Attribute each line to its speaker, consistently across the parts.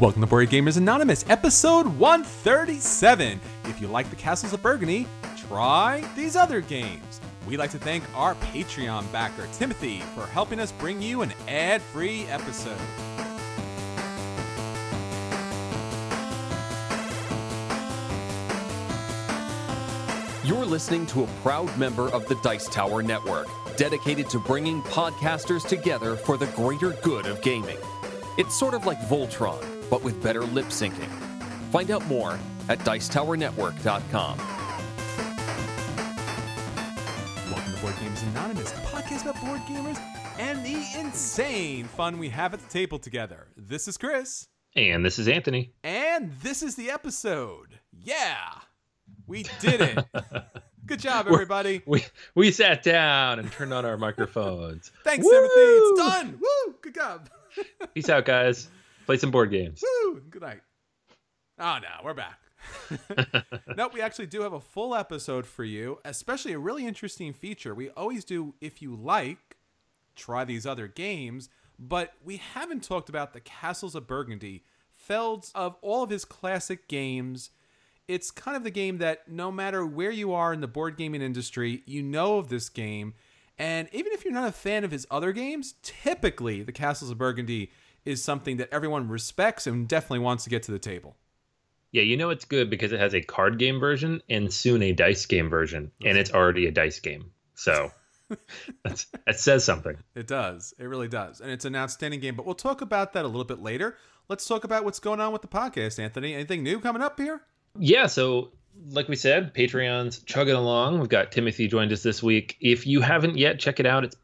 Speaker 1: Welcome to Board Gamers Anonymous, episode 137. If you like the Castles of Burgundy, try these other games. We'd like to thank our Patreon backer, Timothy, for helping us bring you an ad-free episode.
Speaker 2: You're listening to a proud member of the Dice Tower Network, dedicated to bringing podcasters together for the greater good of gaming. It's sort of like Voltron, but with better lip syncing. Find out more at Dicetowernetwork.com.
Speaker 1: Welcome to Board Gamers Anonymous, a podcast about board gamers and the insane fun we have at the table together. This is Chris.
Speaker 3: And this is Anthony.
Speaker 1: And this is the episode. Yeah! We did it. Good job, everybody.
Speaker 3: We sat down and turned on our microphones.
Speaker 1: Thanks,
Speaker 3: Woo!
Speaker 1: Timothy. It's done. Woo! Good job.
Speaker 3: Peace out, guys. Play some board games.
Speaker 1: Woo! Good night. Oh, no, we're back. Nope, we actually do have a full episode for you, especially a really interesting feature. We always do, if you like, try these other games, but we haven't talked about the Castles of Burgundy. Feld's, of all of his classic games, it's kind of the game that no matter where you are in the board gaming industry, you know of this game. And even if you're not a fan of his other games, typically the Castles of Burgundy is something that everyone respects and definitely wants to get to the table.
Speaker 3: Yeah, you know it's good because it has a card game version and soon a dice game version, and it's already a dice game. So that says something.
Speaker 1: It does. It really does. And it's an outstanding game, but we'll talk about that a little bit later. Let's talk about what's going on with the podcast, Anthony. Anything new coming up here?
Speaker 3: Yeah, so like we said, Patreon's chugging along. We've got Timothy joined us this week. If you haven't yet, check it out. It's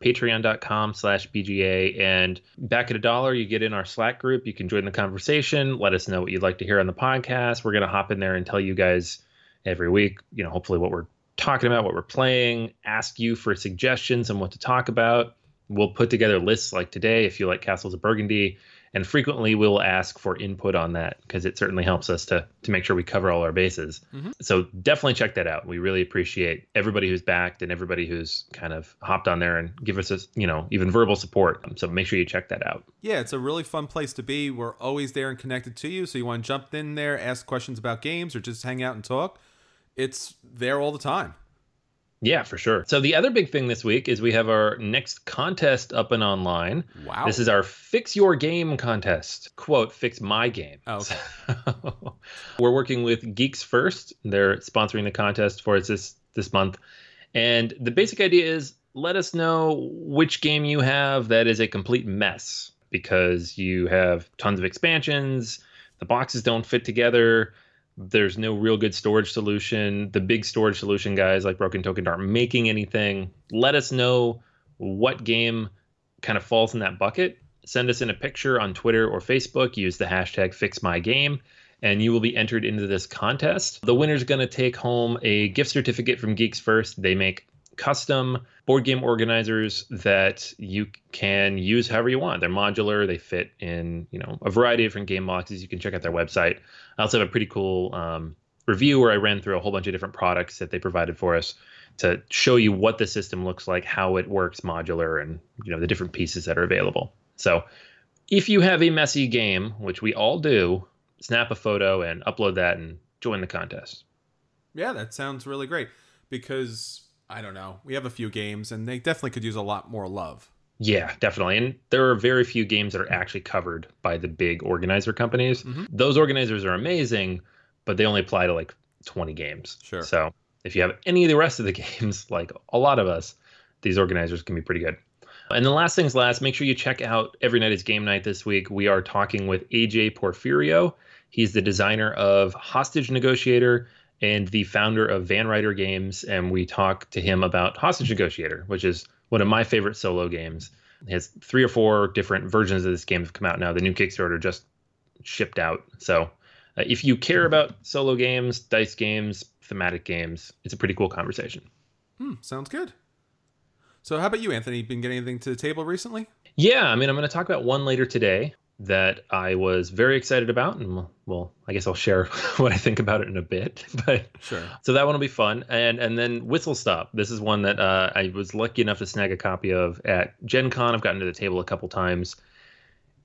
Speaker 3: patreon.com/BGA. And back at $1, you get in our Slack group. You can join the conversation. Let us know what you'd like to hear on the podcast. We're going to hop in there and tell you guys every week, hopefully what we're talking about, what we're playing, ask you for suggestions on what to talk about. We'll put together lists like today if you like Castles of Burgundy. And frequently we'll ask for input on that because it certainly helps us to make sure we cover all our bases. Mm-hmm. So definitely check that out. We really appreciate everybody who's backed and everybody who's kind of hopped on there and give us, even verbal support. So make sure you check that out.
Speaker 1: Yeah, it's a really fun place to be. We're always there and connected to you. So you want to jump in there, ask questions about games, or just hang out and talk. It's there all the time.
Speaker 3: Yeah, for sure. So the other big thing this week is we have our next contest up and online.
Speaker 1: Wow.
Speaker 3: This is our Fix Your Game contest. Quote, fix my game.
Speaker 1: Oh, okay.
Speaker 3: So, we're working with Geeks First. They're sponsoring the contest for us this month. And the basic idea is let us know which game you have that is a complete mess because you have tons of expansions, the boxes don't fit together, there's no real good storage solution. The big storage solution guys like Broken Token aren't making anything. Let us know what game kind of falls in that bucket. Send us in a picture on Twitter or Facebook. Use the hashtag FixMyGame, and you will be entered into this contest. The winner's going to take home a gift certificate from Geeks First. They make custom board game organizers that you can use however you want. They're modular. They fit in, a variety of different game boxes. You can check out their website. I also have a pretty cool review where I ran through a whole bunch of different products that they provided for us to show you what the system looks like, how it works modular, and the different pieces that are available. So if you have a messy game, which we all do, snap a photo and upload that and join the contest.
Speaker 1: Yeah, that sounds really great because I don't know. We have a few games, and they definitely could use a lot more love.
Speaker 3: Yeah, definitely. And there are very few games that are actually covered by the big organizer companies. Mm-hmm. Those organizers are amazing, but they only apply to like 20 games.
Speaker 1: Sure.
Speaker 3: So if you have any of the rest of the games, like a lot of us, these organizers can be pretty good. And the last things last, make sure you check out Every Night is Game Night this week. We are talking with AJ Porfirio. He's the designer of Hostage Negotiator and the founder of Van Ryder Games, and we talk to him about Hostage Negotiator, which is one of my favorite solo games. It has 3 or 4 different versions of this game have come out now. The new Kickstarter just shipped out. So if you care about solo games, dice games, thematic games, it's a pretty cool conversation.
Speaker 1: Sounds good. So how about you, Anthony? Been getting anything to the table recently?
Speaker 3: Yeah, I'm going to talk about one later today that I was very excited about, and well, I guess I'll share what I think about it in a bit. But
Speaker 1: sure.
Speaker 3: So that one will be fun, and then Whistle Stop. This is one that I was lucky enough to snag a copy of at Gen Con. I've gotten to the table a couple times.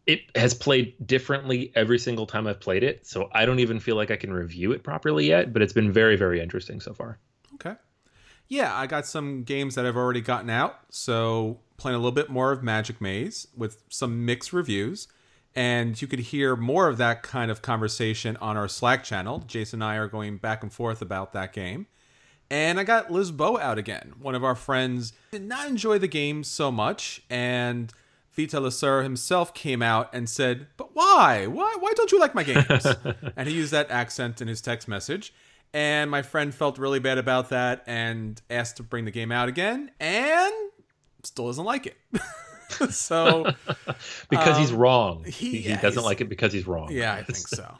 Speaker 3: It has played differently every single time I've played it, so I don't even feel like I can review it properly yet, but it's been very, very interesting so far.
Speaker 1: Okay. Yeah, I got some games that I've already gotten out, so playing a little bit more of Magic Maze with some mixed reviews. And you could hear more of that kind of conversation on our Slack channel. Jason and I are going back and forth about that game. And I got Lisboa out again. One of our friends did not enjoy the game so much, and Vita Lasser himself came out and said, "But why? Why don't you like my games?" And he used that accent in his text message. And my friend felt really bad about that and asked to bring the game out again, and still doesn't like it. So
Speaker 3: because he's wrong. He
Speaker 1: yeah,
Speaker 3: doesn't like it because he's wrong.
Speaker 1: Yeah, I think so.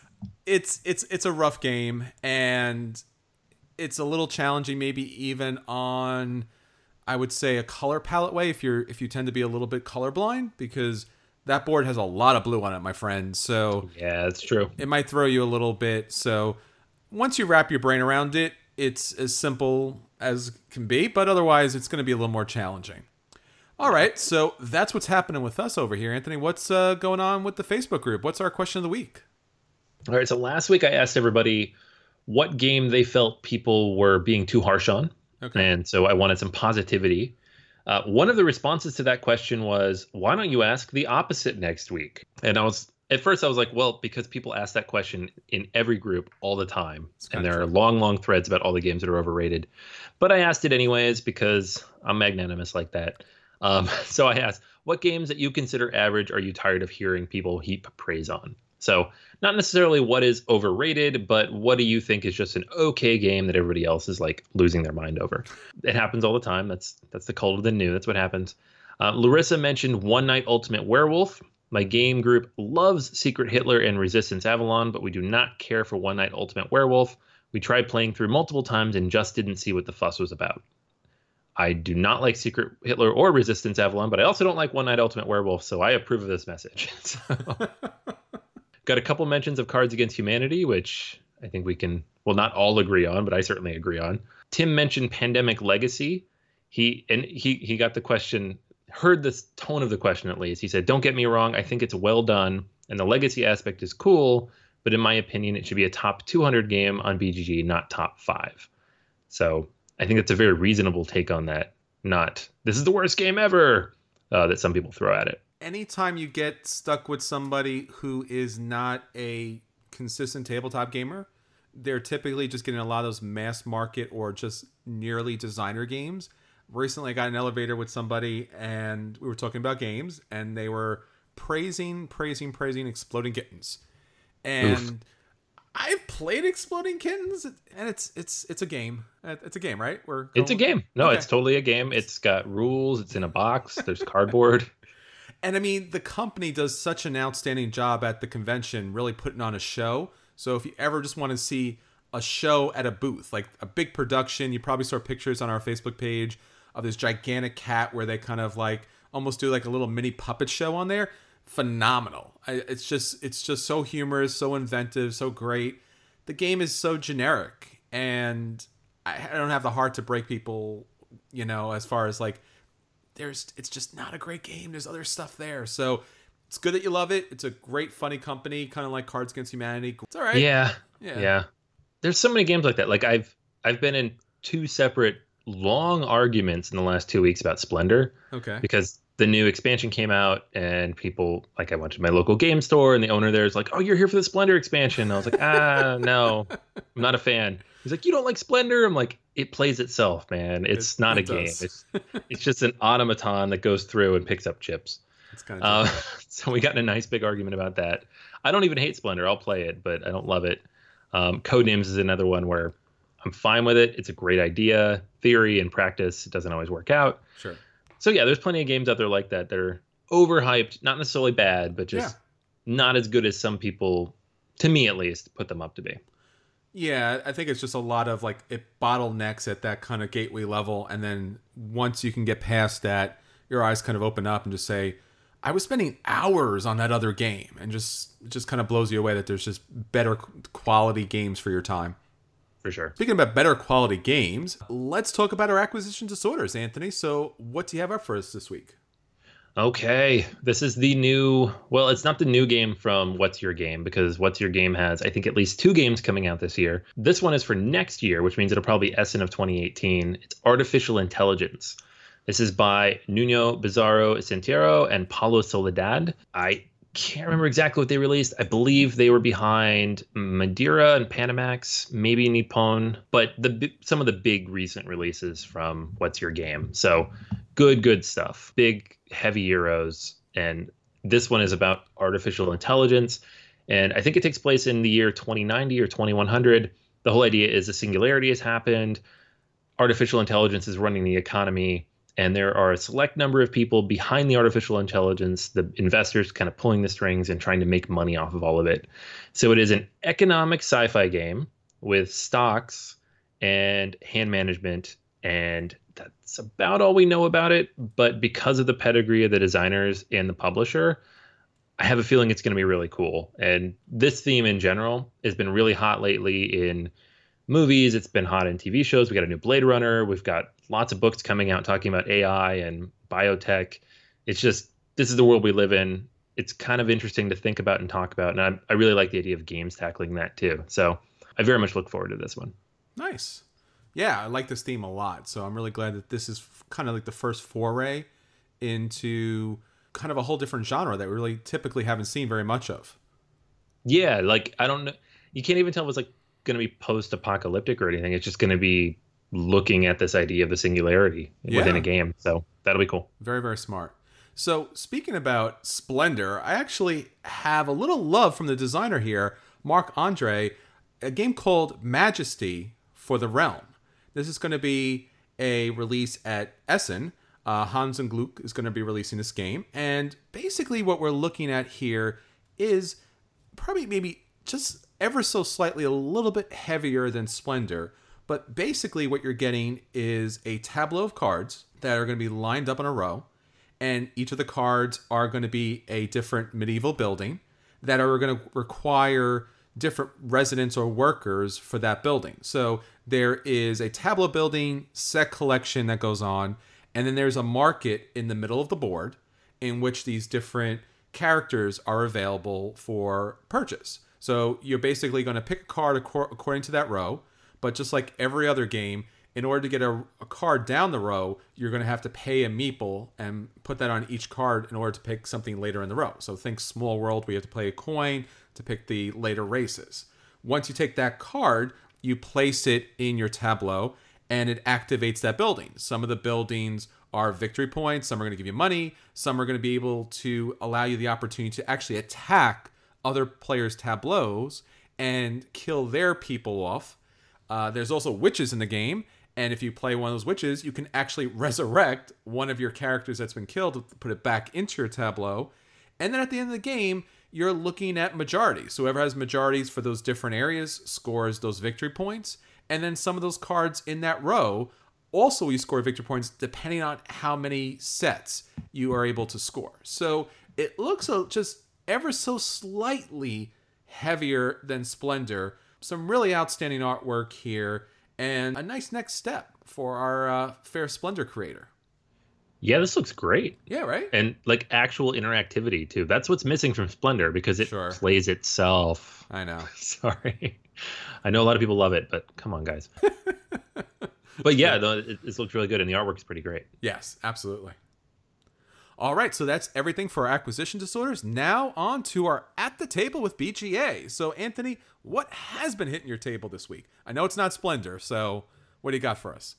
Speaker 1: It's a rough game, and it's a little challenging, maybe even on, I would say, a color palette way if you tend to be a little bit colorblind, because that board has a lot of blue on it, my friend. So
Speaker 3: yeah, that's true.
Speaker 1: It might throw you a little bit. So once you wrap your brain around it, it's as simple as can be, but otherwise it's going to be a little more challenging. All right, so that's what's happening with us over here. Anthony, what's going on with the Facebook group? What's our question of the week?
Speaker 3: All right, so last week I asked everybody what game they felt people were being too harsh on. Okay. And so I wanted some positivity. One of the responses to that question was, why don't you ask the opposite next week? And at first I was like, well, because people ask that question in every group all the time. And there are long, long threads about all the games that are overrated. But I asked it anyways because I'm magnanimous like that. So I asked, what games that you consider average are you tired of hearing people heap praise on? So not necessarily what is overrated, but what do you think is just an okay game that everybody else is like losing their mind over? It happens all the time. That's the cult of the new. That's what happens. Larissa mentioned One Night Ultimate Werewolf. My game group loves Secret Hitler and Resistance Avalon, but we do not care for One Night Ultimate Werewolf. We tried playing through multiple times and just didn't see what the fuss was about. I do not like Secret Hitler or Resistance Avalon, but I also don't like One Night Ultimate Werewolf, so I approve of this message. Got a couple mentions of Cards Against Humanity, which I think we can, well, not all agree on, but I certainly agree on. Tim mentioned Pandemic Legacy. He got the question, heard the tone of the question at least. He said, don't get me wrong, I think it's well done, and the legacy aspect is cool, but in my opinion, it should be a top 200 game on BGG, not top 5. So I think that's a very reasonable take on that. Not, this is the worst game ever, that some people throw at it.
Speaker 1: Anytime you get stuck with somebody who is not a consistent tabletop gamer, they're typically just getting a lot of those mass market or just nearly designer games. Recently, I got an elevator with somebody, and we were talking about games, and they were praising Exploding Kittens. And oof. I've played Exploding Kittens, and it's a game. It's a game, right?
Speaker 3: It's a game. No, okay. It's totally a game. It's got rules. It's in a box. There's cardboard.
Speaker 1: And I mean, the company does such an outstanding job at the convention, really putting on a show. So if you ever just want to see a show at a booth, like a big production, you probably saw pictures on our Facebook page of this gigantic cat where they kind of like almost do like a little mini puppet show on there. Phenomenal. It's just so humorous, so inventive, so great. The game is so generic, and I don't have the heart to break people, as far as like, it's just not a great game. There's other stuff there. So it's good that you love it. It's a great, funny company, kind of like Cards Against Humanity. It's all right.
Speaker 3: Yeah. There's so many games like that. Like I've been in 2 separate long arguments in the last 2 weeks about Splendor. Okay. Because the new expansion came out, and people, like, I went to my local game store, and the owner there is like, "Oh, you're here for the Splendor expansion." I was like, no, I'm not a fan. He's like, "You don't like Splendor?" I'm like, it plays itself, man. It's not a game. It's just an automaton that goes through and picks up chips. It's kind of so we got in a nice big argument about that. I don't even hate Splendor. I'll play it, but I don't love it. Codenames is another one where I'm fine with it. It's a great idea. Theory and practice, it doesn't always work out.
Speaker 1: Sure.
Speaker 3: So yeah, there's plenty of games out there like that. They're overhyped, not necessarily bad, but just not as good as some people, to me at least, put them up to be.
Speaker 1: Yeah, I think it's just a lot of like it bottlenecks at that kind of gateway level, and then once you can get past that, your eyes kind of open up and just say, I was spending hours on that other game, and it just kind of blows you away that there's just better quality games for your time.
Speaker 3: For sure.
Speaker 1: Speaking about better quality games, let's talk about our acquisition disorders, Anthony. So what do you have up for us this week?
Speaker 3: Okay, this is the new, well, it's not the new game from What's Your Game, because What's Your Game has, I think, at least 2 games coming out this year. This one is for next year, which means it'll probably be Essen of 2018. It's Artificial Intelligence. This is by Nuno Bizarro Sentiero and Paulo Soledad. I can't remember exactly what they released. I believe they were behind Madeira and Panamax, maybe Nippon, but some of the big recent releases from What's Your Game. So good stuff. Big, heavy Euros. And this one is about artificial intelligence. And I think it takes place in the year 2090 or 2100. The whole idea is a singularity has happened. Artificial intelligence is running the economy. And there are a select number of people behind the artificial intelligence, the investors kind of pulling the strings and trying to make money off of all of it. So it is an economic sci-fi game with stocks and hand management, and that's about all we know about it. But because of the pedigree of the designers and the publisher, I have a feeling it's going to be really cool. And this theme in general has been really hot lately in movies. It's been hot in TV shows. We got a new Blade Runner. We've got lots of books coming out talking about AI and biotech. It's just, this is the world we live in. It's kind of interesting to think about and talk about. And I really like the idea of games tackling that too. So I very much look forward to this one.
Speaker 1: Nice. Yeah, I like this theme a lot. So I'm really glad that this is kind of like the first foray into kind of a whole different genre that we really typically haven't seen very much of.
Speaker 3: Yeah, like, I don't know. You can't even tell if it's like going to be post-apocalyptic or anything. It's just going to be looking at this idea of the singularity within a game. So that'll be cool.
Speaker 1: Very, very smart. So speaking about Splendor, I actually have a little love from the designer here, Marc-Andre, a game called Majesty for the Realm. This is going to be a release at Essen. Hans and Gluck is going to be releasing this game. And basically what we're looking at here is probably maybe just ever so slightly a little bit heavier than Splendor. But basically what you're getting is a tableau of cards that are going to be lined up in a row. And each of the cards are going to be a different medieval building that are going to require different residents or workers for that building. So there is a tableau building set collection that goes on. And then there's a market in the middle of the board in which these different characters are available for purchase. So you're basically going to pick a card according to that row. But just like every other game, in order to get a card down the row, you're going to have to pay a meeple and put that on each card in order to pick something later in the row. So think Small World, where you have to play a coin to pick the later races. Once you take that card, you place it in your tableau, and it activates that building. Some of the buildings are victory points. Some are going to give you money. Some are going to be able to allow you the opportunity to actually attack other players' tableaus and kill their people off. There's also witches in the game, and if you play one of those witches, you can actually resurrect one of your characters that's been killed, put it back into your tableau. And then at the end of the game, you're looking at majorities. So whoever has majorities for those different areas scores those victory points. And then some of those cards in that row also you score victory points depending on how many sets you are able to score. So it looks just ever so slightly heavier than Splendor. Some really outstanding artwork here, and a nice next step for our Fair Splendor creator.
Speaker 3: Yeah, this looks great.
Speaker 1: Yeah, right?
Speaker 3: And like actual interactivity too. That's what's missing from Splendor, because it plays itself.
Speaker 1: I know.
Speaker 3: Sorry. I know a lot of people love it, but come on, guys. But yeah, it looks really good, and the artwork's pretty great.
Speaker 1: Yes, absolutely. All right, so that's everything for our acquisition disorders. Now on to our At the Table with BGA. So, Anthony, what has been hitting your table this week? I know it's not Splendor, so what do you got for us?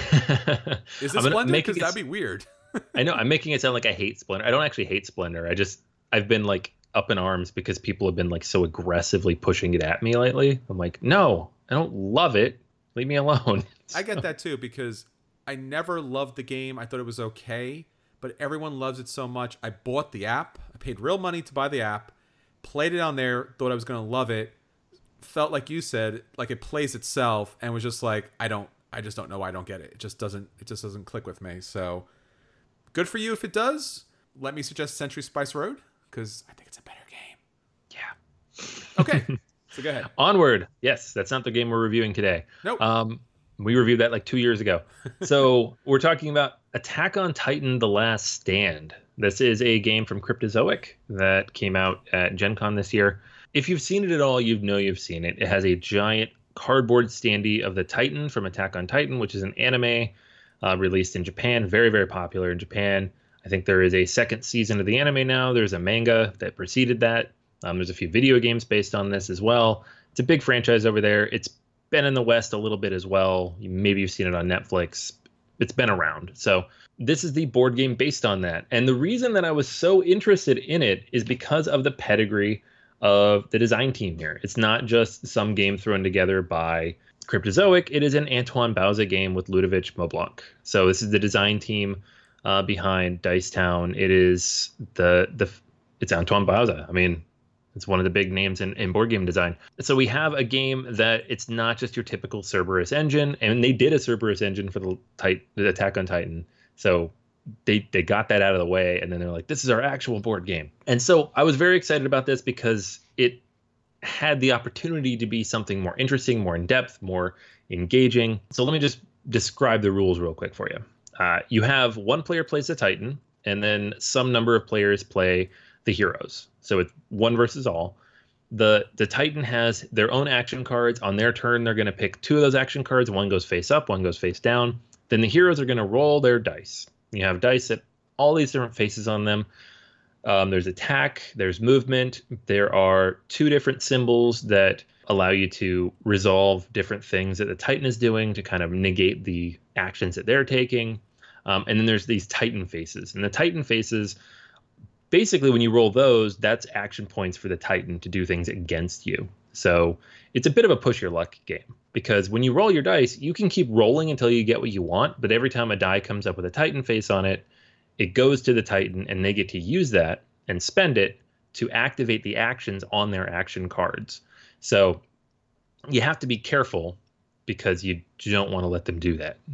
Speaker 1: Is it Splendor? Because that'd be weird.
Speaker 3: I know, I'm making it sound like I hate Splendor. I don't actually hate Splendor. I've been like up in arms because people have been like so aggressively pushing it at me lately. I'm like, no, I don't love it. Leave me alone.
Speaker 1: I get that too, because I never loved the game. I thought it was okay, but everyone loves it so much. I bought the app. I paid real money to buy the app, played it on there, thought I was going to love it. Felt like you said, like it plays itself, and was just like, I just don't know why I don't get it. It just doesn't click with me. So good for you if it does. Let me suggest Century Spice Road, because I think it's a better game.
Speaker 3: Yeah.
Speaker 1: Okay. So go ahead.
Speaker 3: Onward. Yes, that's not the game we're reviewing today.
Speaker 1: Nope.
Speaker 3: We reviewed that like 2 years ago. So we're talking about Attack on Titan: The Last Stand. This is a game from Cryptozoic that came out at Gen Con this year. If you've seen it at all, you know you've seen it. It has a giant cardboard standee of the Titan from Attack on Titan, which is an anime released in Japan, very, very popular in Japan. I think there is a second season of the anime now. There's a manga that preceded that. There's a few video games based on this as well. It's a big franchise over there. It's been in the West a little bit as well. Maybe you've seen it on Netflix. It's been around. So this is the board game based on that. And the reason that I was so interested in it is because of the pedigree of the design team here. It's not just some game thrown together by Cryptozoic. It is an Antoine Bauza game with Ludovic Moblanc. So this is the design team behind Dice Town. It is it's Antoine Bauza. I mean, it's one of the big names in board game design. So we have a game that it's not just your typical Cerberus engine, and they did a Cerberus engine for the Attack on Titan. So they got that out of the way, and then they're like, this is our actual board game. And so I was very excited about this because it had the opportunity to be something more interesting, more in-depth, more engaging. So let me just describe the rules real quick for you. You have one player plays the Titan, and then some number of players play the heroes. So it's one versus all. The Titan has their own action cards. On their turn, they're going to pick two of those action cards. One goes face up, one goes face down. Then the heroes are going to roll their dice. You have dice at all these different faces on them. There's attack, there's movement. There are two different symbols that allow you to resolve different things that the Titan is doing to kind of negate the actions that they're taking. And then there's these Titan faces. And the Titan faces, basically, when you roll those, that's action points for the Titan to do things against you. So it's a bit of a push your luck game, because when you roll your dice, you can keep rolling until you get what you want. But every time a die comes up with a Titan face on it, it goes to the Titan, and they get to use that and spend it to activate the actions on their action cards. So you have to be careful because you don't want to let them do that.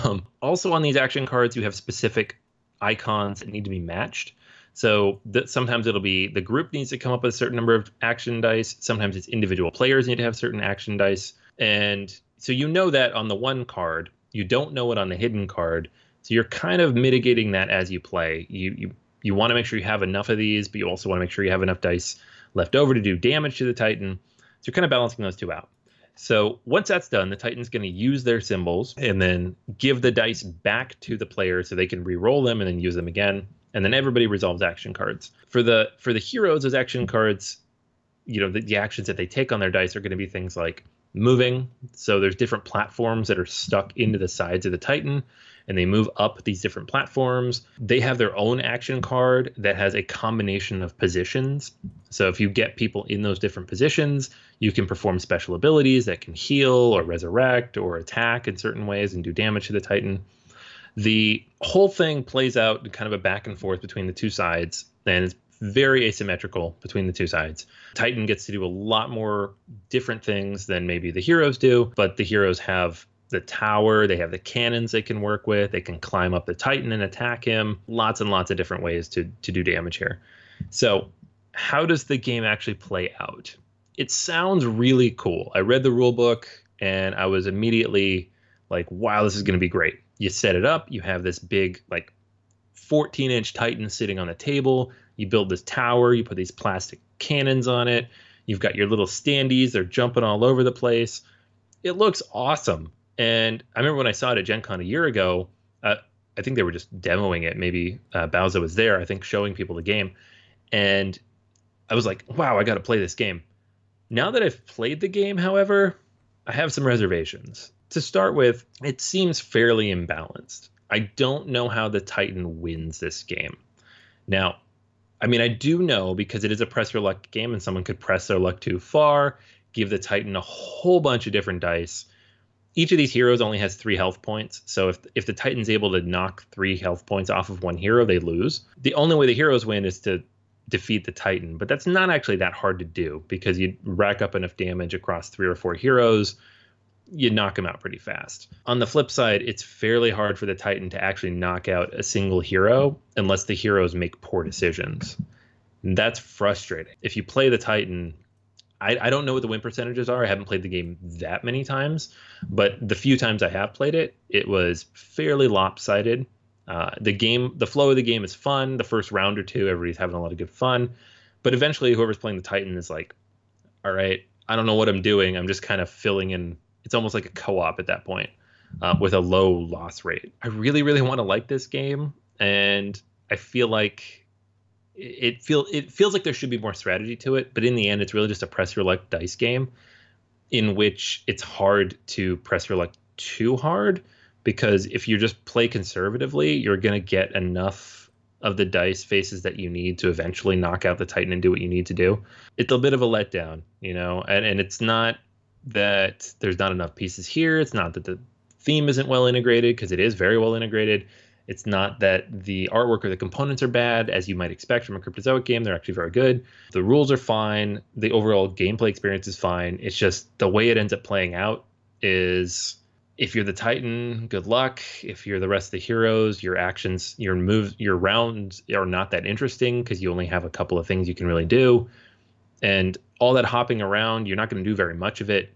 Speaker 3: Also on these action cards, you have specific icons that need to be matched. So sometimes it'll be the group needs to come up with a certain number of action dice. Sometimes it's individual players need to have certain action dice. And so you know that on the one card, you don't know it on the hidden card. So you're kind of mitigating that as you play. You want to make sure you have enough of these, but you also want to make sure you have enough dice left over to do damage to the Titan. So you're kind of balancing those two out. So once that's done, the Titan's going to use their symbols and then give the dice back to the player so they can re-roll them and then use them again. And then everybody resolves action cards. For the heroes, those action cards, the actions that they take on their dice are going to be things like moving. So there's different platforms that are stuck into the sides of the Titan, and they move up these different platforms. They have their own action card that has a combination of positions. So if you get people in those different positions, you can perform special abilities that can heal or resurrect or attack in certain ways and do damage to the Titan. The whole thing plays out in kind of a back and forth between the two sides, and it's very asymmetrical between the two sides. Titan gets to do a lot more different things than maybe the heroes do, but the heroes have the tower, they have the cannons they can work with, they can climb up the Titan and attack him. Lots and lots of different ways to do damage here. So how does the game actually play out? It sounds really cool. I read the rule book and I was immediately like, wow, this is going to be great. You set it up, you have this big 14-inch Titan sitting on the table. You build this tower, you put these plastic cannons on it. You've got your little standees, they're jumping all over the place. It looks awesome. And I remember when I saw it at Gen Con a year ago, I think they were just demoing it. Maybe Bauza was there, I think, showing people the game. And I was like, wow, I got to play this game. Now that I've played the game, however, I have some reservations. To start with, it seems fairly imbalanced. I don't know how the Titan wins this game. Now, I mean, I do know because it is a press your luck game and someone could press their luck too far, give the Titan a whole bunch of different dice. Each of these heroes only has 3 health points. So if the Titan's able to knock 3 health points off of one hero, they lose. The only way the heroes win is to defeat the Titan. But that's not actually that hard to do because you rack up enough damage across 3 or 4 heroes. You knock them out pretty fast. On the flip side, it's fairly hard for the Titan to actually knock out a single hero unless the heroes make poor decisions. And that's frustrating. If you play the Titan, I don't know what the win percentages are. I haven't played the game that many times, but the few times I have played it, it was fairly lopsided. The flow of the game is fun. The first round or two, everybody's having a lot of good fun. But eventually, whoever's playing the Titan is like, all right, I don't know what I'm doing. I'm just kind of filling in. It's almost like a co-op at that point with a low loss rate. I really, really want to like this game, and I feel like it feels like there should be more strategy to it. But in the end, it's really just a press your luck dice game in which it's hard to press your luck too hard, because if you just play conservatively, you're going to get enough of the dice faces that you need to eventually knock out the Titan and do what you need to do. It's a bit of a letdown, and it's not that there's not enough pieces here. It's not that the theme isn't well integrated, because it is very well integrated. It's not that the artwork or the components are bad, as you might expect from a Cryptozoic game. They're actually very good. The rules are fine. The overall gameplay experience is fine. It's just the way it ends up playing out is, if you're the Titan, good luck. If you're the rest of the heroes, your actions, your moves, your rounds are not that interesting because you only have a couple of things you can really do. And all that hopping around, you're not going to do very much of it.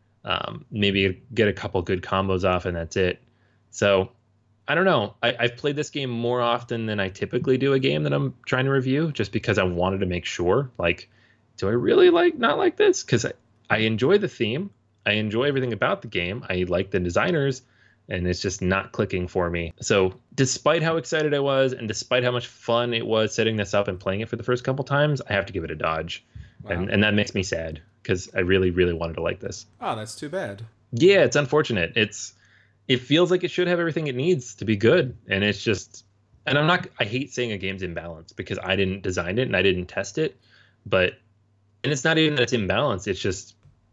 Speaker 3: Maybe get a couple good combos off and that's it. So I don't know. I've played this game more often than I typically do a game that I'm trying to review, just because I wanted to make sure, like, do I really not like this? Because I enjoy the theme. I enjoy everything about the game. I like the designers, and it's just not clicking for me. So despite how excited I was, and despite how much fun it was setting this up and playing it for the first couple times, I have to give it a dodge. Wow. And that makes me sad, because I really, really wanted to like this.
Speaker 1: Oh, that's too bad.
Speaker 3: Yeah, it's unfortunate. It feels like it should have everything it needs to be good. And it's just, and I hate saying a game's imbalanced, because I didn't design it and I didn't test it. And it's not even that it's imbalanced. It's just,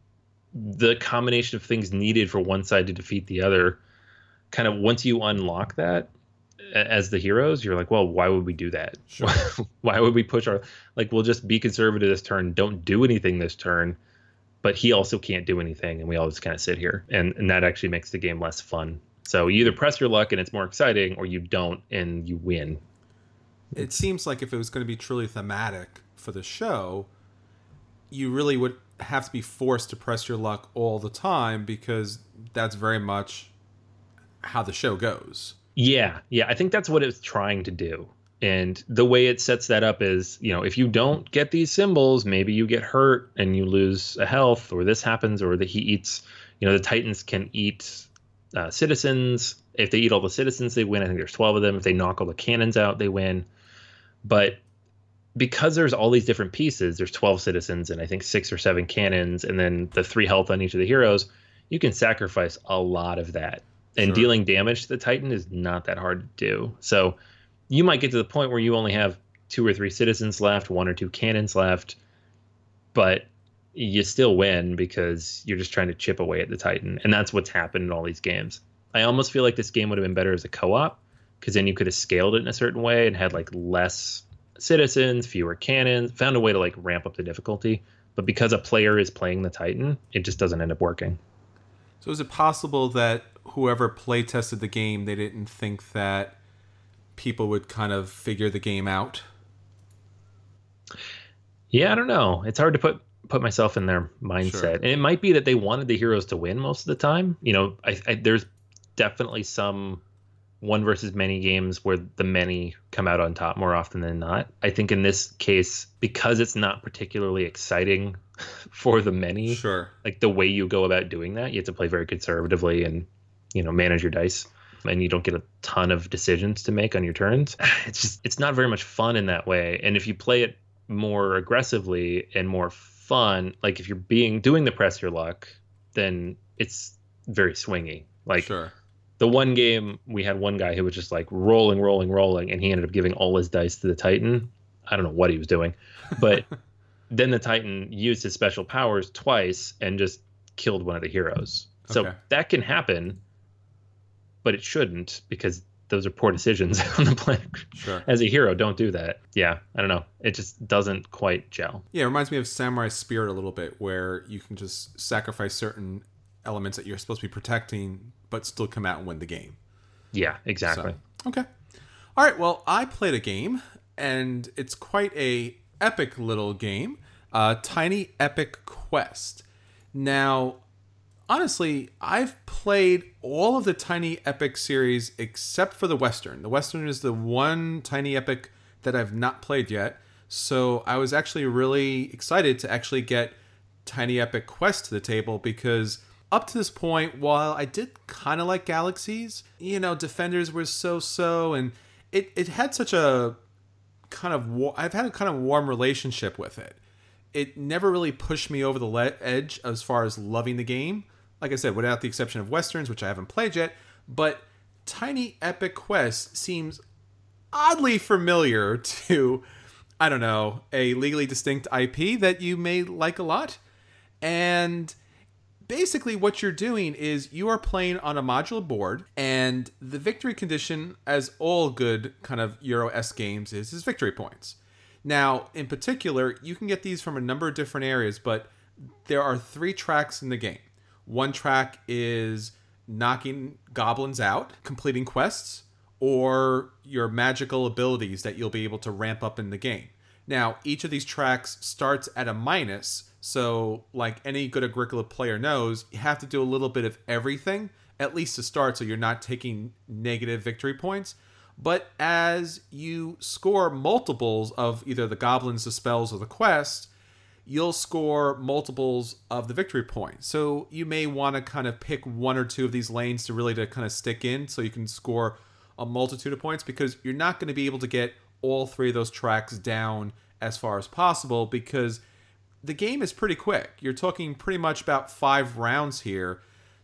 Speaker 3: the combination of things needed for one side to defeat the other, kind of, once you unlock that as the heroes, you're like, well, why would we do that? Sure. Why would we push we'll just be conservative this turn, don't do anything this turn, but he also can't do anything, and we all just kind of sit here, and that actually makes the game less fun. So you either press your luck and it's more exciting, or you don't and you win.
Speaker 1: It seems like if it was going to be truly thematic for the show, you really would have to be forced to press your luck all the time, because that's very much how the show goes.
Speaker 3: Yeah, I think that's what it's trying to do. And the way it sets that up is, if you don't get these symbols, maybe you get hurt and you lose a health, or this happens, or that he eats, the Titans can eat citizens. If they eat all the citizens, they win. I think there's 12 of them. If they knock all the cannons out, they win. But because there's all these different pieces, there's 12 citizens and I think 6 or 7 cannons, and then the 3 health on each of the heroes, you can sacrifice a lot of that. And sure, dealing damage to the Titan is not that hard to do. So you might get to the point where you only have 2 or 3 citizens left, 1 or 2 cannons left, but you still win because you're just trying to chip away at the Titan. And that's what's happened in all these games. I almost feel like this game would have been better as a co-op, because then you could have scaled it in a certain way and had less citizens, fewer cannons, found a way to ramp up the difficulty. But because a player is playing the Titan, it just doesn't end up working.
Speaker 1: So is it possible that whoever play tested the game, they didn't think that people would kind of figure the game out?
Speaker 3: Yeah, I don't know. It's hard to put myself in their mindset. Sure. And it might be that they wanted the heroes to win most of the time. There's definitely some one versus many games where the many come out on top more often than not. I think in this case, because it's not particularly exciting for the many,
Speaker 1: sure,
Speaker 3: the way you go about doing that, you have to play very conservatively and, manage your dice, and you don't get a ton of decisions to make on your turns. It's not very much fun in that way. And if you play it more aggressively and more fun, if you're doing the press your luck, then it's very swingy.
Speaker 1: Sure.
Speaker 3: The one game, we had one guy who was just rolling, and he ended up giving all his dice to the Titan. I don't know what he was doing, but then the Titan used his special powers twice and just killed one of the heroes. So that can happen, but it shouldn't, because those are poor decisions on the play.
Speaker 1: Sure.
Speaker 3: As a hero, don't do that. Yeah, I don't know. It just doesn't quite gel.
Speaker 1: Yeah, it reminds me of Samurai Spirit a little bit, where you can just sacrifice certain elements that you're supposed to be protecting, but still come out and win the game.
Speaker 3: Yeah, exactly.
Speaker 1: So, okay. All right, well, I played a game, and it's quite a epic little game. Tiny Epic Quest. Now, honestly, I've played all of the Tiny Epic series except for the Western. The Western is the one Tiny Epic that I've not played yet. So I was actually really excited to actually get Tiny Epic Quest to the table because up to this point, while I did kind of like Galaxies, Defenders was so, and it had such a kind of, I've had a kind of warm relationship with it. It never really pushed me over the edge as far as loving the game. Like I said, without the exception of Westerns, which I haven't played yet, but Tiny Epic Quest seems oddly familiar to, I don't know, a legally distinct IP that you may like a lot. And basically what you're doing is you are playing on a modular board, and the victory condition, as all good kind of Euro-esque games is victory points. Now, in particular, you can get these from a number of different areas, but there are 3 tracks in the game. One track is knocking goblins out, completing quests, or your magical abilities that you'll be able to ramp up in the game. Now, each of these tracks starts at a minus, so like any good Agricola player knows, you have to do a little bit of everything, at least to start, so you're not taking negative victory points. But as you score multiples of either the goblins, the spells, or the quest, you'll score multiples of the victory points. So you may want to kind of pick 1 or 2 of these lanes to kind of stick in so you can score a multitude of points, because you're not going to be able to get all 3 of those tracks down as far as possible because the game is pretty quick. You're talking pretty much about 5 rounds here.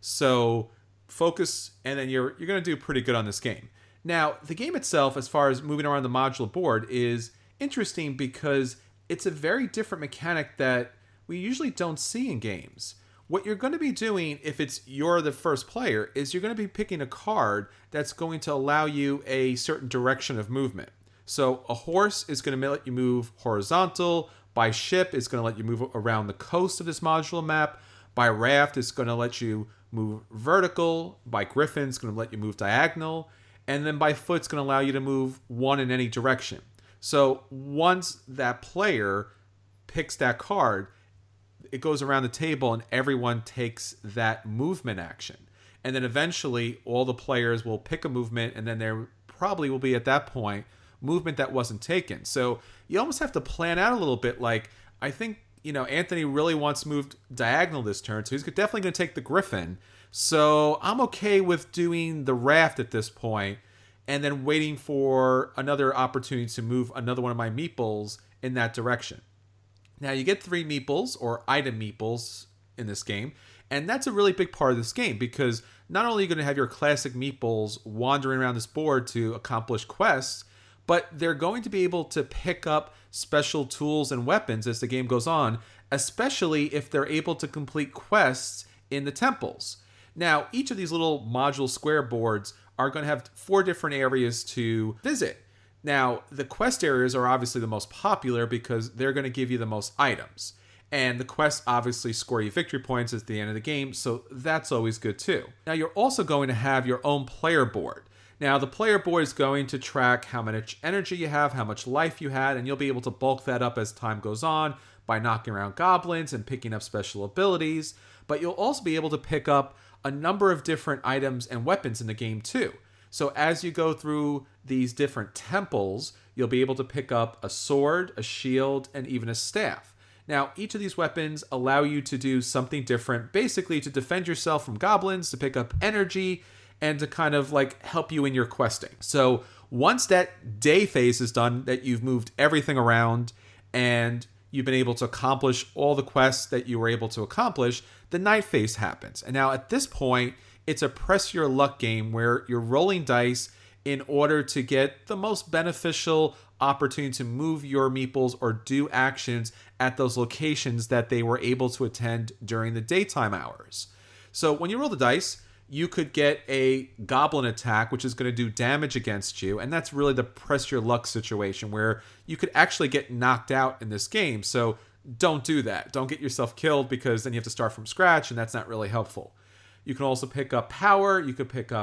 Speaker 1: So focus, and then you're going to do pretty good on this game. Now, the game itself, as far as moving around the modular board, is interesting because it's a very different mechanic that we usually don't see in games. What you're going to be doing if you're the first player is you're going to be picking a card that's going to allow you a certain direction of movement. So a horse is going to let you move horizontal. By ship, it's going to let you move around the coast of this modular map. By raft, it's going to let you move vertical. By griffin, it's going to let you move diagonal. And then by foot, it's going to allow you to move 1 in any direction. So once that player picks that card, it goes around the table and everyone takes that movement action. And then eventually all the players will pick a movement, and then there probably will be at that point movement that wasn't taken. So you almost have to plan out a little bit. Like, I think, Anthony really wants to move diagonal this turn, so he's definitely going to take the griffin. So I'm okay with doing the raft at this point and then waiting for another opportunity to move another one of my meeples in that direction. Now, you get 3 meeples, or item meeples, in this game, and that's a really big part of this game because not only are you going to have your classic meeples wandering around this board to accomplish quests, but they're going to be able to pick up special tools and weapons as the game goes on, especially if they're able to complete quests in the temples. Now, each of these little module square boards are going to have 4 different areas to visit. Now, the quest areas are obviously the most popular because they're going to give you the most items. And the quests obviously score you victory points at the end of the game, so that's always good too. Now, you're also going to have your own player board. Now, the player board is going to track how much energy you have, how much life you had, and you'll be able to bulk that up as time goes on by knocking around goblins and picking up special abilities. But you'll also be able to pick up a number of different items and weapons in the game too. So as you go through these different temples, you'll be able to pick up a sword, a shield, and even a staff. Now, each of these weapons allow you to do something different, basically to defend yourself from goblins, to pick up energy, and to kind of like help you in your questing. So once that day phase is done, that you've moved everything around and you've been able to accomplish all the quests that you were able to accomplish, the night phase happens. And now at this point, it's a press your luck game where you're rolling dice in order to get the most beneficial opportunity to move your meeples or do actions at those locations that they were able to attend during the daytime hours. So when you roll the dice, you could get a goblin attack, which is going to do damage against you. And that's really the press your luck situation where you could actually get knocked out in this game. So don't do that. Don't get yourself killed because then you have to start from scratch, and that's not really helpful. You can also pick up power. You could pick up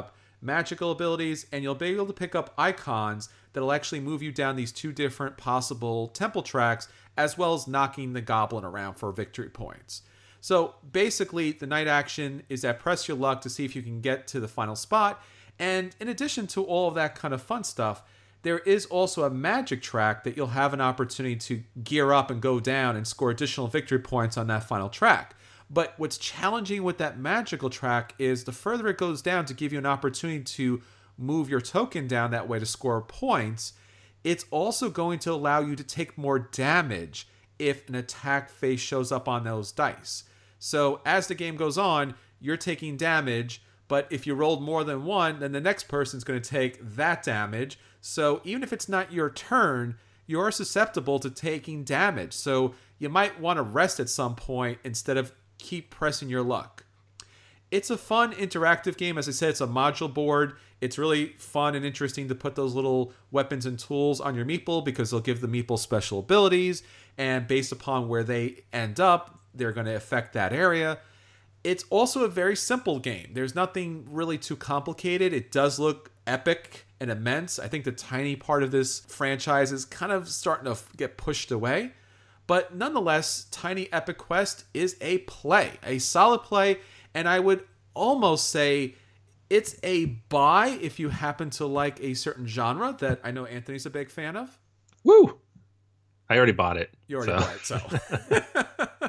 Speaker 1: magical abilities, and you'll be able to pick up icons that'll actually move you down these 2 different possible temple tracks, as well as knocking the goblin around for victory points. So basically, the night action is at press your luck to see if you can get to the final spot. And in addition to all of that kind of fun stuff, there is also a magic track that you'll have an opportunity to gear up and go down and score additional victory points on that final track. But what's challenging with that magical track is the further it goes down to give you an opportunity to move your token down that way to score points, it's also going to allow you to take more damage if an attack face shows up on those dice. So as the game goes on, you're taking damage, but if you rolled more than 1, then the next person's going to take that damage. So even if it's not your turn, you're susceptible to taking damage. So you might want to rest at some point instead of keep pressing your luck. It's a fun interactive game. As I said, it's a module board. It's really fun and interesting to put those little weapons and tools on your meeple because they'll give the meeple special abilities, and based upon where they end up, they're going to affect that area. It's also a very simple game. There's nothing really too complicated. It does look epic and immense. I think the tiny part of this franchise is kind of starting to get pushed away. But nonetheless, Tiny Epic Quest is a solid play, and I would almost say it's a buy if you happen to like a certain genre that I know Anthony's a big fan of.
Speaker 3: Woo! I already bought it.
Speaker 1: You already bought it, so.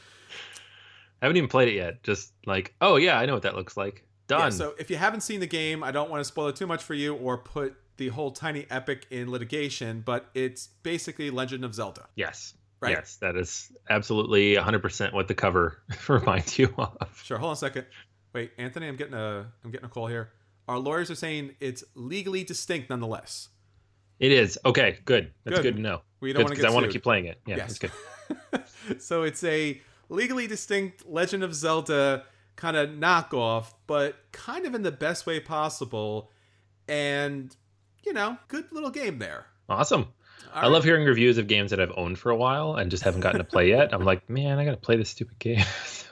Speaker 3: I haven't even played it yet. Just like, oh yeah, I know what that looks like. Done.
Speaker 1: Yeah, so if you haven't seen the game, I don't want to spoil it too much for you or put the whole Tiny Epic in litigation, but it's basicgetting Legend of Zelda.
Speaker 3: Yes.
Speaker 1: Right?
Speaker 3: Yes, that is absolutely 100% what the cover reminds you of.
Speaker 1: Sure. Hold on a second. Wait, Anthony, I'm getting a call here. Our lawyers are saying it's legally distinct nonetheless.
Speaker 3: It is. Okay, good. That's good to know.
Speaker 1: We don't want to get sued.
Speaker 3: I want to keep playing it. Yeah,
Speaker 1: yes.
Speaker 3: That's good.
Speaker 1: So it's a legally distinct Legend of Zelda kind of knockoff, but kind of in the best way possible. And, good little game there.
Speaker 3: Awesome.
Speaker 1: All
Speaker 3: I love hearing reviews of games that I've owned for a while and just haven't gotten to play yet. I'm like, man, I got to play this stupid game.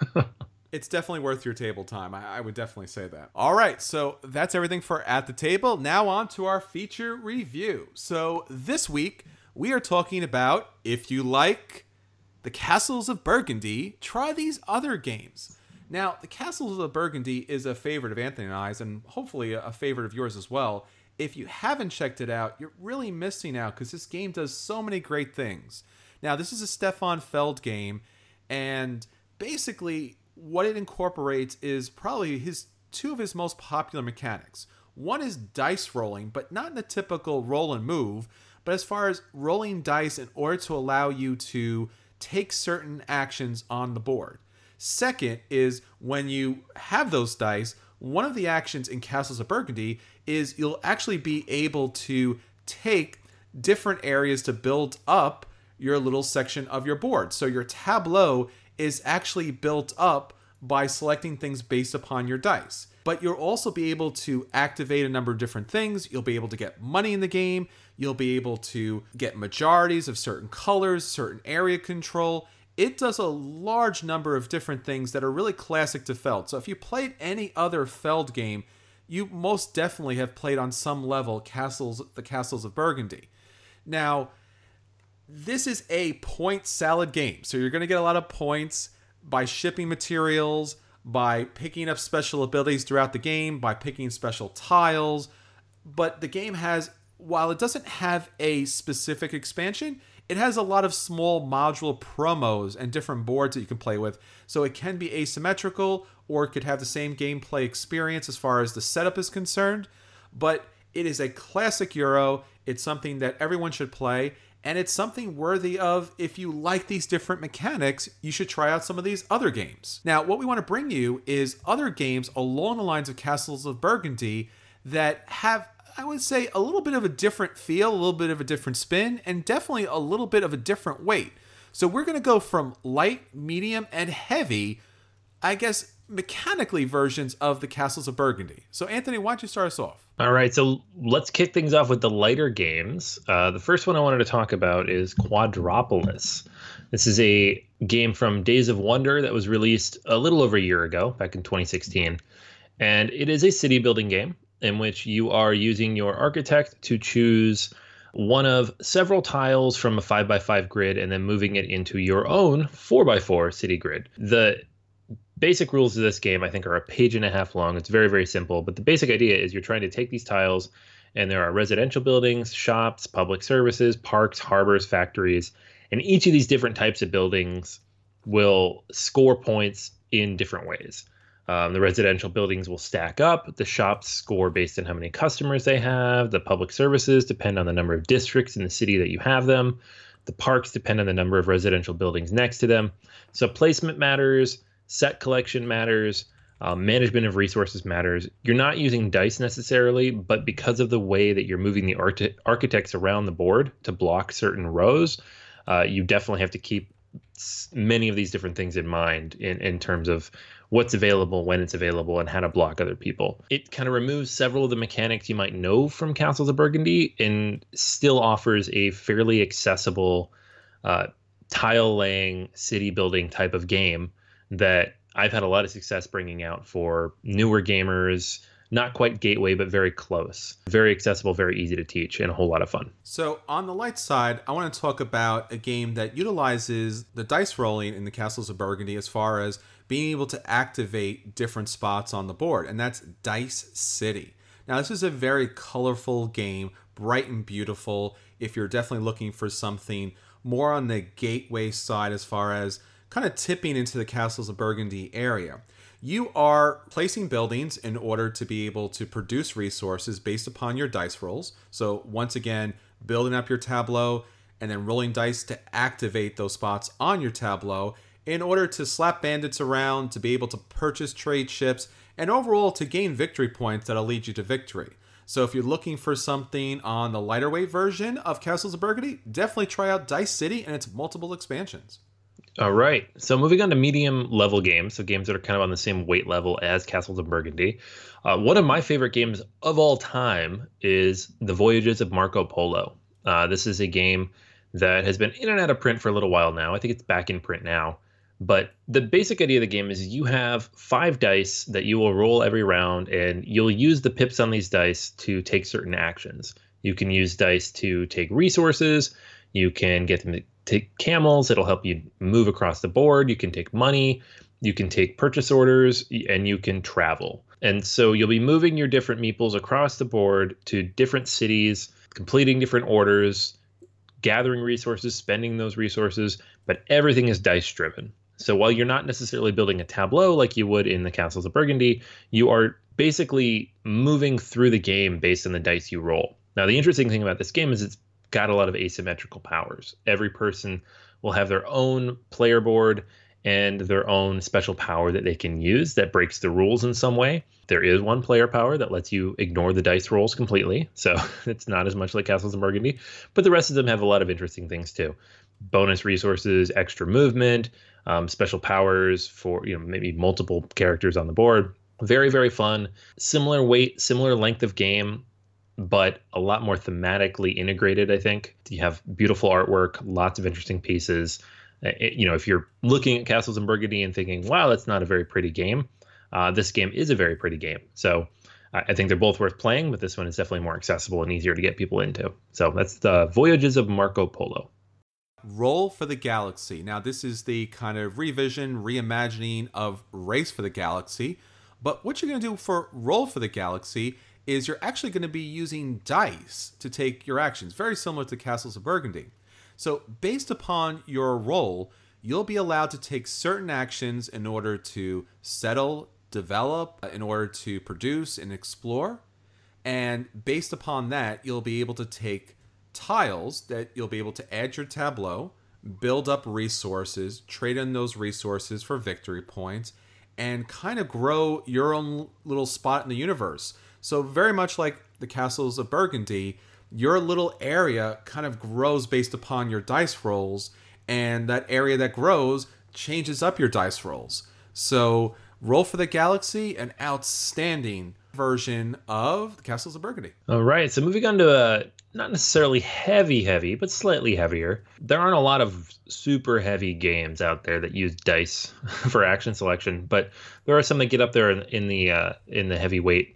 Speaker 1: It's definitely worth your table time. I would definitely say that. All right, so that's everything for At the Table. Now on to our feature review. So this week, we are talking about, if you like the Castles of Burgundy, try these other games. Now, the Castles of Burgundy is a favorite of Anthony and I's, and hopefully a favorite of yours as well. If you haven't checked it out, you're really missing out because this game does so many great things. Now, this is a Stefan Feld game, and basically what it incorporates is probably two of his most popular mechanics. One is dice rolling, but not in the typical roll and move, but as far as rolling dice in order to allow you to take certain actions on the board. Second is when you have those dice, one of the actions in Castles of Burgundy is you'll actually be able to take different areas to build up your little section of your board. So your tableau is actually built up by selecting things based upon your dice. But you'll also be able to activate a number of different things. You'll be able to get money in the game. You'll be able to get majorities of certain colors, certain area control. It does a large number of different things that are really classic to Feld. So if you played any other Feld game, you most definitely have played on some level the Castles of Burgundy. Now, this is a point salad game. So you're going to get a lot of points by shipping materials, by picking up special abilities throughout the game, by picking special tiles. But the game has, while it doesn't have a specific expansion, it has a lot of small module promos and different boards that you can play with. So it can be asymmetrical, or it could have the same gameplay experience as far as the setup is concerned. But it is a classic Euro. It's something that everyone should play. And it's something worthy of, if you like these different mechanics, you should try out some of these other games. Now, what we want to bring you is other games along the lines of Castles of Burgundy that have, I would say, a little bit of a different feel, a little bit of a different spin, and definitely a little bit of a different weight. So we're going to go from light, medium, and heavy, I guess, mechanically versions of the Castles of Burgundy. So Anthony, why don't you start us off?
Speaker 3: All right, so let's kick things off with the lighter games. The first one I wanted to talk about is Quadropolis. This is a game from Days of Wonder that was released a little over a year ago, back in 2016. And it is a city building game. in which you are using your architect to choose one of several tiles from a 5x5 grid and then moving it into your own 4x4 city grid. The basic rules of this game, I think, are a page and a half long. It's very, very simple. But the basic idea is you're trying to take these tiles, and there are residential buildings, shops, public services, parks, harbors, factories. And each of these different types of buildings will score points in different ways. The residential buildings will stack up. The shops score based on how many customers they have. The public services depend on the number of districts in the city that you have them. The parks depend on the number of residential buildings next to them. So placement matters. Set collection matters. Management of resources matters. You're not using dice necessarily, but because of the way that you're moving the architects around the board to block certain rows, you definitely have to keep many of these different things in mind in terms of what's available, when it's available, and how to block other people. It kind of removes several of the mechanics you might know from Castles of Burgundy and still offers a fairly accessible tile laying, city building type of game that I've had a lot of success bringing out for newer gamers. Not quite gateway, but very close. Very accessible, very easy to teach, and a whole lot of fun.
Speaker 1: So on the light side, I want to talk about a game that utilizes the dice rolling in the Castles of Burgundy as far as being able to activate different spots on the board, and that's Dice City. Now, this is a very colorful game, bright and beautiful, if you're definitely looking for something more on the gateway side as far as kind of tipping into the Castles of Burgundy area. You are placing buildings in order to be able to produce resources based upon your dice rolls. So once again, building up your tableau and then rolling dice to activate those spots on your tableau in order to slap bandits around, to be able to purchase trade ships, and overall to gain victory points that'll lead you to victory. So if you're looking for something on the lighter weight version of Castles of Burgundy, definitely try out Dice City and its multiple expansions.
Speaker 3: All right. So moving on to medium level games, so games that are kind of on the same weight level as Castles of Burgundy. One of my favorite games of all time is The Voyages of Marco Polo. This is a game that has been in and out of print for a little while now. I think it's back in print now. But the basic idea of the game is you have 5 dice that you will roll every round, and you'll use the pips on these dice to take certain actions. You can use dice to take resources. You can get them to take camels. It'll help you move across the board. You can take money. You can take purchase orders, and you can travel. And so you'll be moving your different meeples across the board to different cities, completing different orders, gathering resources, spending those resources, but everything is dice driven. So while you're not necessarily building a tableau like you would in the Castles of Burgundy, you are basically moving through the game based on the dice you roll. Now, the interesting thing about this game is it's got a lot of asymmetrical powers. Every person will have their own player board and their own special power that they can use that breaks the rules in some way. There is one player power that lets you ignore the dice rolls completely, so it's not as much like Castles of Burgundy, but the rest of them have a lot of interesting things too. Bonus resources, extra movement, special powers for maybe multiple characters on the board. Very, very fun. Similar weight, similar length of game, but a lot more thematically integrated, I think. You have beautiful artwork, lots of interesting pieces. If you're looking at Castles of Burgundy and thinking, wow, that's not a very pretty game, this game is a very pretty game. So I think they're both worth playing, but this one is definitely more accessible and easier to get people into. So that's The Voyages of Marco Polo.
Speaker 1: Roll for the Galaxy. Now, this is the kind of revision, reimagining of Race for the Galaxy. But what you're going to do for Roll for the Galaxy is you're actually going to be using dice to take your actions, very similar to Castles of Burgundy. So based upon your roll, you'll be allowed to take certain actions in order to settle, develop, in order to produce and explore. And based upon that, you'll be able to take tiles that you'll be able to add your tableau, build up resources, trade in those resources for victory points, and kind of grow your own little spot in the universe. So very much like the Castles of Burgundy, your little area kind of grows based upon your dice rolls, and that area that grows changes up your dice rolls. So Roll for the Galaxy, an outstanding version of the Castles of Burgundy.
Speaker 3: All right, so moving on to a not necessarily heavy, but slightly heavier. There aren't a lot of super heavy games out there that use dice for action selection, but there are some that get up there in the heavyweight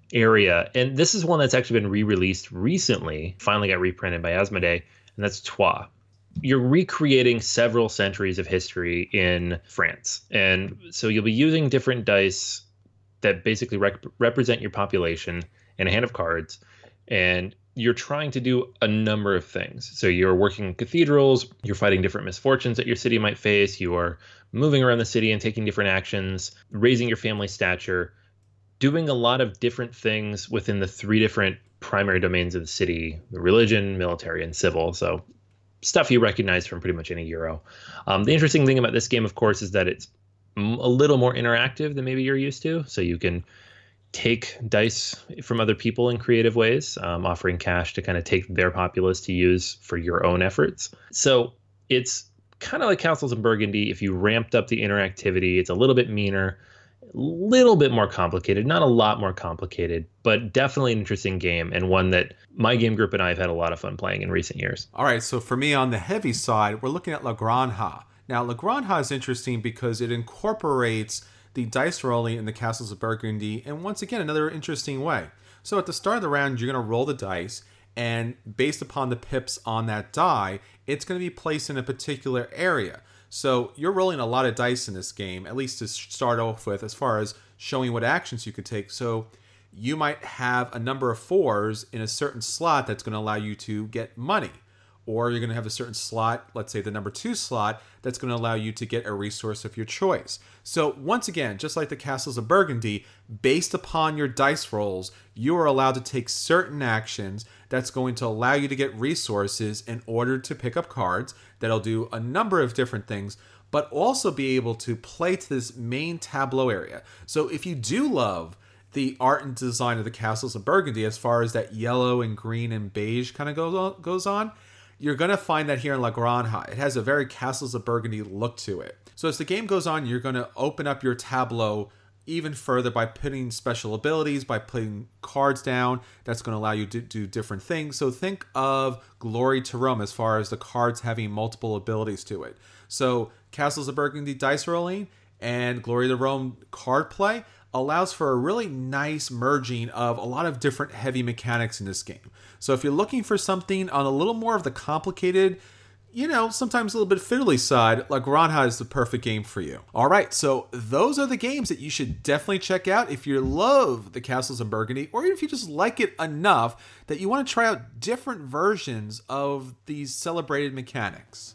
Speaker 3: area. And this is one that's actually been re-released recently, finally got reprinted by Asmodee, and that's Troyes. You're recreating several centuries of history in France. And so you'll be using different dice that basically represent your population and a hand of cards. And you're trying to do a number of things. So you're working in cathedrals, you're fighting different misfortunes that your city might face, you are moving around the city and taking different actions, raising your family stature, doing a lot of different things within the 3 different primary domains of the city: the religion, military, and civil. So stuff you recognize from pretty much any Euro. The interesting thing about this game, of course, is that it's a little more interactive than maybe you're used to. So you can take dice from other people in creative ways, offering cash to kind of take their populace to use for your own efforts. So it's kind of like Castles of Burgundy. If you ramped up the interactivity, it's a little bit meaner, a little bit more complicated, not a lot more complicated, but definitely an interesting game, and one that my game group and I have had a lot of fun playing in recent years.
Speaker 1: All right, so for me on the heavy side, we're looking at La Granja. Now, La Granja is interesting because it incorporates the dice rolling in the Castles of Burgundy in, once again, another interesting way. So at the start of the round, you're going to roll the dice, and based upon the pips on that die, it's going to be placed in a particular area. So you're rolling a lot of dice in this game, at least to start off with, as far as showing what actions you could take. So you might have a number of 4s in a certain slot that's going to allow you to get money. Or you're going to have a certain slot, let's say the number 2 slot, that's going to allow you to get a resource of your choice. So once again, just like the Castles of Burgundy, based upon your dice rolls, you are allowed to take certain actions that's going to allow you to get resources in order to pick up cards that'll do a number of different things, but also be able to play to this main tableau area. So if you do love the art and design of the Castles of Burgundy, as far as that yellow and green and beige kind of goes on, you're going to find that here in La Granja. It has a very Castles of Burgundy look to it. So as the game goes on, you're going to open up your tableau even further by putting special abilities, by putting cards down. That's going to allow you to do different things. So think of Glory to Rome as far as the cards having multiple abilities to it. So Castles of Burgundy dice rolling and Glory to Rome card play allows for a really nice merging of a lot of different heavy mechanics in this game. So if you're looking for something on a little more of the complicated, sometimes a little bit fiddly side, La Granja is the perfect game for you. All right, so those are the games that you should definitely check out if you love the Castles of Burgundy, or even if you just like it enough that you want to try out different versions of these celebrated mechanics.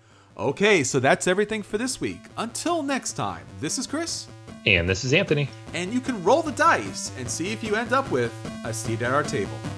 Speaker 1: Okay, so that's everything for this week. Until next time, this is Chris.
Speaker 3: And this is Anthony.
Speaker 1: And you can roll the dice and see if you end up with a seat at our table.